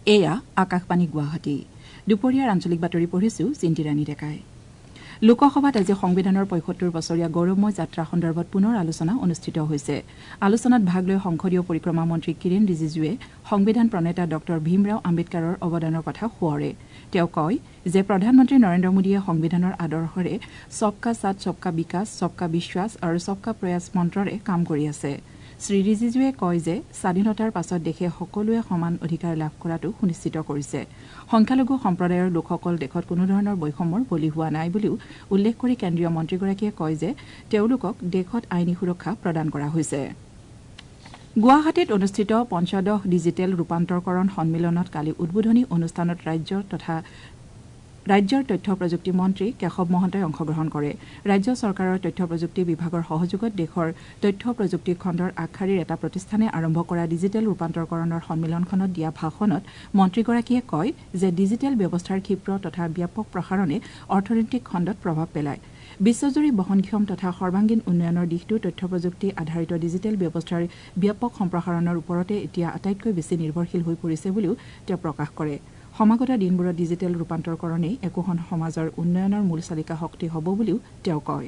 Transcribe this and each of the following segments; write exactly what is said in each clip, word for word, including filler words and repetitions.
এয়া আকাশবাণী গুৱাহাটী দুপৰীয়াৰ আঞ্চলিক বাতৰি পঢ়িছো চিন্তিৰাণী ডেকাই লোকসভাত আজি সংবিধানৰ পঁয়সত্তৰ বছৰীয়া গৌৰৱময় যাত্ৰা সন্দৰ্ভত পুনৰ আলোচনা অনুষ্ঠিত হৈছে আলোচনাত ভাগ লৈ সংসদীয় পৰিক্ৰমা মন্ত্ৰী কিৰেণ ৰিজিজুৱে সংবিধান প্ৰণেতা ডক্টৰ ভীমৰাও আম্বেদকাৰৰ অৱদানৰ কথা সোঁৱৰে তেওঁ কয় যে প্ৰধানমন্ত্ৰী নৰেন্দ্ৰ মোদীয়ে সংবিধানৰ আদৰ্শৰে সবকা সাথ সবকা বিকাশ সবকা বিশ্বাস আৰু সবকা প্ৰয়াস মন্ত্ৰৰে কাম কৰি আছে শ্ৰী ৰিজিজুৱে কয় যে স্বাধীনতাৰ পাছত দেশে সকলোৱে সমান অধিকাৰ লাভ কৰাটো সুনিশ্চিত কৰিছে সংখ্যালঘু সম্প্ৰদায়ৰ লোকসকল দেশত কোনো ধৰণৰ বৈষম্যৰ বলি হোৱা নাই বুলিও উল্লেখ কৰি কেন্দ্ৰীয় মন্ত্ৰীগৰাকীয়ে কয় যে তেওঁলোকক দেশত আইনী সুৰক্ষা প্ৰদান কৰা হৈছে গুৱাহাটীত অনুষ্ঠিত পঞ্চদশ ডিজিটেল ৰূপান্তৰকৰণ সন্মিলনত কালি উদ্বোধনী অনুষ্ঠানত ৰাজ্য তথা ৰাজ্যৰ তথ্য প্ৰযুক্তি মন্ত্ৰী কেশৱ মহন্তই অংশগ্ৰহণ কৰে ৰাজ্য চৰকাৰৰ তথ্য প্ৰযুক্তি বিভাগৰ সহযোগত দেশৰ তথ্য প্ৰযুক্তি খণ্ডৰ আগশাৰীৰ এটা প্ৰতিষ্ঠানে আৰম্ভ কৰা ডিজিটেল ৰূপান্তৰকৰণৰ সন্মিলনখনত দিয়া ভাষণত মন্ত্ৰীগৰাকীয়ে কয় যে ডিজিটেল ব্যৱস্থাৰ ক্ষীপ্ৰ তথা ব্যাপক প্ৰসাৰণে অৰ্থনৈতিক খণ্ডত প্ৰভাৱ পেলায় বিশ্বজুৰি বহনক্ষম তথা সৰ্বাংগীন উন্নয়নৰ দিশটো তথ্য প্ৰযুক্তি আধাৰিত ডিজিটেল ব্যৱস্থাৰ ব্যাপক সম্প্ৰসাৰণৰ ওপৰতে এতিয়া আটাইতকৈ বেছি নিৰ্ভৰশীল হৈ পৰিছে বুলিও তেওঁ প্ৰকাশ কৰে সমাগত দিনবোৰত ডিজিটেল ৰূপান্তৰকৰণেই একোখন সমাজৰ উন্নয়নৰ মূল চালিকা শক্তি হ'ব বুলিও তেওঁ কয়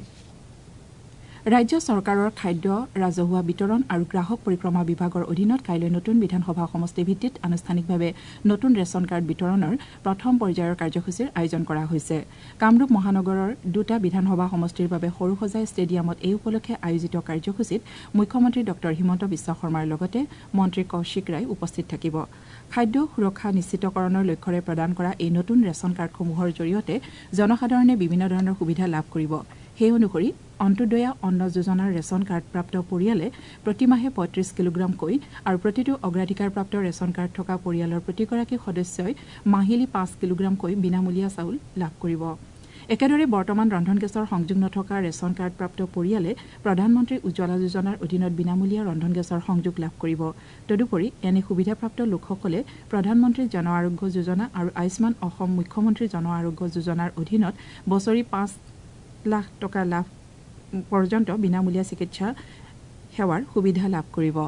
ৰাজ্য চৰকাৰৰ খাদ্য ৰাজহুৱা বিতৰণ আৰু গ্ৰাহক পৰিক্ৰমা বিভাগৰ অধীনত কাইলৈ নতুন বিধানসভা সমষ্টি ভিত্তিত আনুষ্ঠানিকভাৱে নতুন ৰেচন কাৰ্ড বিতৰণৰ প্ৰথম পৰ্যায়ৰ কাৰ্যসূচীৰ আয়োজন কৰা হৈছে কামৰূপ মহানগৰৰ দুটা বিধানসভা সমষ্টিৰ বাবে সৰুসজাই ষ্টেডিয়ামত এই উপলক্ষে আয়োজিত কাৰ্যসূচীত মুখ্যমন্ত্ৰী ডক্টৰ হিমন্ত বিশ্ব শৰ্মাৰ লগতে মন্ত্ৰী কৌশিক ৰায় উপস্থিত থাকিব খাদ্য সুৰক্ষা নিশ্চিতকৰণৰ লক্ষ্যৰে প্ৰদান কৰা এই নতুন ৰেচন কাৰ্ডসমূহৰ জৰিয়তে জনসাধাৰণে বিভিন্ন ধৰণৰ সুবিধা লাভ কৰিব সেই অনুসৰি অন্তোদয়া অন্ন যোজনাৰ ৰেচন কাৰ্ডপ্ৰাপ্ত পৰিয়ালে প্ৰতিমাহে পঁয়ত্ৰিশ কিলোগ্ৰামকৈ আৰু প্ৰতিটো অগ্ৰাধিকাৰপ্ৰাপ্ত ৰেচন কাৰ্ড থকা পৰিয়ালৰ প্ৰতিগৰাকী সদস্যই মাহিলী পাঁচ কিলোগ্ৰামকৈ বিনামূলীয়া চাউল লাভ কৰিব একেদৰে বৰ্তমান ৰন্ধন গেছৰ সংযোগ নথকা ৰেচন কাৰ্ডপ্ৰাপ্ত পৰিয়ালে প্ৰধানমন্ত্ৰী উজ্জ্বলা যোজনাৰ অধীনত বিনামূলীয়া ৰন্ধন গেছৰ সংযোগ লাভ কৰিব তদুপৰি এনে সুবিধাপ্ৰাপ্ত লোকসকলে প্ৰধানমন্ত্ৰী জন আৰোগ্য যোজনা আৰু আয়ুষ্মান অসম মুখ্যমন্ত্ৰী জন আৰোগ্য যোজনাৰ অধীনত বছৰি পাঁচ লাখ টকা লাভ পৰ্যন্ত বিনামূলীয়া চিকিৎসা সেৱাৰ সুবিধা লাভ কৰিব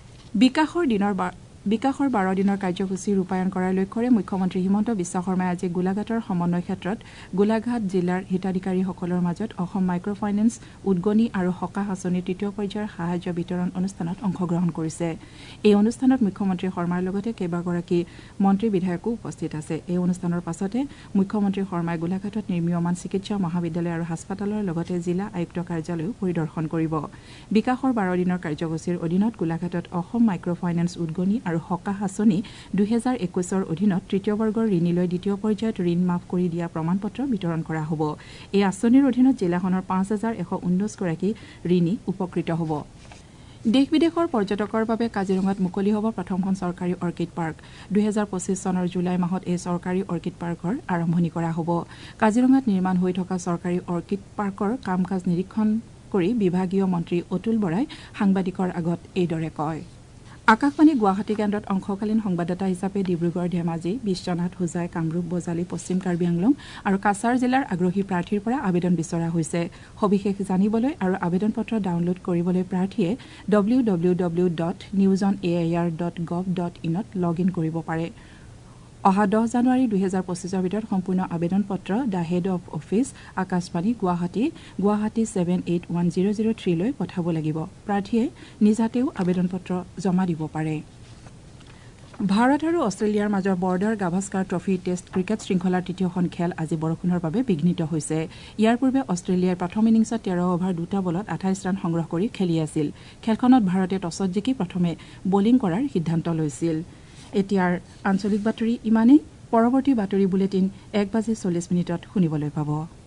বিকাশৰ দিনৰ বিকাশৰ বাৰ দিনৰ কাৰ্যসূচী ৰূপায়ণ কৰাৰ লক্ষ্যৰে মুখ্যমন্ত্ৰী হিমন্ত বিশ্ব শৰ্মাই আজি গোলাঘাটৰ সমন্বয় ক্ষেত্ৰত গোলাঘাট জিলাৰ হিতাধিকাৰীসকলৰ মাজত অসম মাইক্ৰ ফাইনেন্স উদগনি আৰু সকাহ আঁচনিৰ তৃতীয় পৰ্যায়ৰ সাহায্য বিতৰণ অনুষ্ঠানত অংশগ্ৰহণ কৰিছে এই অনুষ্ঠানত মুখ্যমন্ত্ৰী শৰ্মাৰ লগতে কেইবাগৰাকী মন্ত্ৰী বিধায়কো উপস্থিত আছে এই অনুষ্ঠানৰ পাছতে মুখ্যমন্ত্ৰী শৰ্মাই গোলাঘাটত নিৰ্মীয়মান চিকিৎসা মহাবিদ্যালয় আৰু হাস্পতালৰ লগতে জিলা আয়ুক্ত কাৰ্যালয়ো পৰিদৰ্শন কৰিব বিকাশৰ বাৰ দিনৰ কাৰ্যসূচীৰ অধীনত গোলাঘাটত অসম মাইক্ৰ ফাইনেন্স উদগনি আৰু সকাহ আঁচনি দুহেজাৰ একৈশৰ অধীনত তৃতীয় বৰ্গৰ ঋণীলৈ দ্বিতীয় পৰ্যায়ত ঋণ মাফ কৰি দিয়া প্ৰমাণপত্ৰ বিতৰণ কৰা হ'ব এই আঁচনিৰ অধীনত জিলাখনৰ পাঁচ হাজাৰ এশ ঊনৈশ গৰাকী ঋণী উপকৃত হ'ব দেশ বিদেশৰ পৰ্যটকৰ বাবে কাজিৰঙাত মুকলি হ'ব প্ৰথমখন চৰকাৰী অৰ্কিড পাৰ্ক দুহেজাৰ পঁচিছ চনৰ জুলাই মাহত এই চৰকাৰী অৰ্কিড পাৰ্কৰ আৰম্ভণি কৰা হ'ব কাজিৰঙাত নিৰ্মাণ হৈ থকা চৰকাৰী অৰ্কিড পাৰ্কৰ কাম কাজ নিৰীক্ষণ কৰি বিভাগীয় মন্ত্ৰী অতুল বৰাই সাংবাদিকৰ আগত এইদৰে কয় আকাশবাণী গুৱাহাটী কেন্দ্ৰত অংশকালীন সংবাদদাতা হিচাপে ডিব্ৰুগড় ধেমাজি বিশ্বনাথ হোজাই কামৰূপ বজালি পশ্চিম কাৰ্বি আংলং আৰু কাছাৰ জিলাৰ আগ্ৰহী প্ৰাৰ্থীৰ পৰা আবেদন বিচৰা হৈছে সবিশেষ জানিবলৈ আৰু আবেদন পত্ৰ ডাউনলোড কৰিবলৈ প্ৰাৰ্থীয়ে W W W dot news on A I R dot gov dot ইনত লগ ইন কৰিব পাৰে অহা দহ জানুৱাৰী দুহেজাৰ পঁচিছৰ ভিতৰত সম্পূৰ্ণ আবেদন পত্ৰ the head of office Akashvani Guwahati Guwahati seven eight one zero' zero' থ্ৰীলৈ পঠাব লাগিব প্ৰাৰ্থীয়ে নিজাতেও আবেদন পত্ৰ জমা দিব পাৰে ভাৰত আৰু অষ্ট্ৰেলিয়াৰ মাজৰ border Gavaskar trophy test cricket শৃংখলাৰ তৃতীয়খন খেল আজি বৰষুণৰ বাবে বিঘ্নিত হৈছে ইয়াৰ পূৰ্বে অষ্ট্ৰেলিয়াৰ প্ৰথম ইনিংছত তেৰ অভাৰ দুটা বলত আঠাইছ ৰান সংগ্ৰহ কৰি খেলি আছিল খেলখনত ভাৰতে টছত জিকি প্ৰথমে বলিং কৰাৰ সিদ্ধান্ত লৈছিল এতিয়াৰ আঞ্চলিক বাতৰি ইমানেই পৰৱৰ্তী বাতৰি বুলেটিন এক বাজি চল্লিছ মিনিটত শুনিবলৈ পাব